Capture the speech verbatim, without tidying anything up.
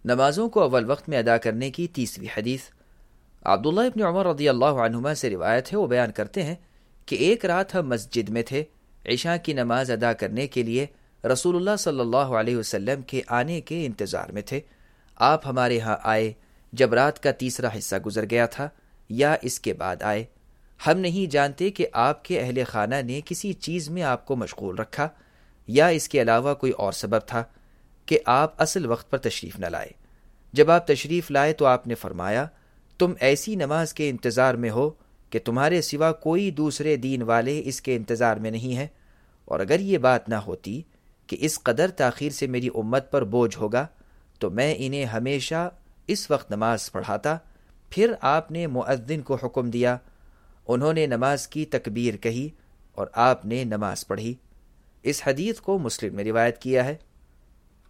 नमाजों को अव्वल वक्त में अदा करने की तीसरी हदीस। अब्दुल्लाह इब्न उमर रज़ियल्लाहु अन्हुमा से रिवायत है, वो बयान करते हैं कि एक रात हम मस्जिद में थे, इशा की नमाज अदा करने के लिए रसूलुल्लाह सल्लल्लाहु अलैहि वसल्लम के आने के इंतज़ार में थे। आप हमारे यहाँ आए जब रात का तीसरा हिस्सा गुजर गया था या इसके बाद आए। हम नहीं जानते कि आपके अहले खाना ने किसी चीज़ में आपको मशगूल रखा या इसके अलावा कोई और सबब था कि आप असल वक्त पर तशरीफ़ न लाए। जब आप तशरीफ़ लाए तो आपने फरमाया, तुम ऐसी नमाज के इंतज़ार में हो कि तुम्हारे सिवा कोई दूसरे दीन वाले इसके इंतज़ार में नहीं है, और अगर ये बात ना होती कि इस कदर ताख़ीर से मेरी उम्मत पर बोझ होगा तो मैं इन्हें हमेशा इस वक्त नमाज पढ़ाता। फिर आपने मुअद्दिन को हुक्म दिया, उन्होंने नमाज की तकबीर कही और आपने नमाज पढ़ी। इस हदीस को मुस्लिम में रिवायत किया है।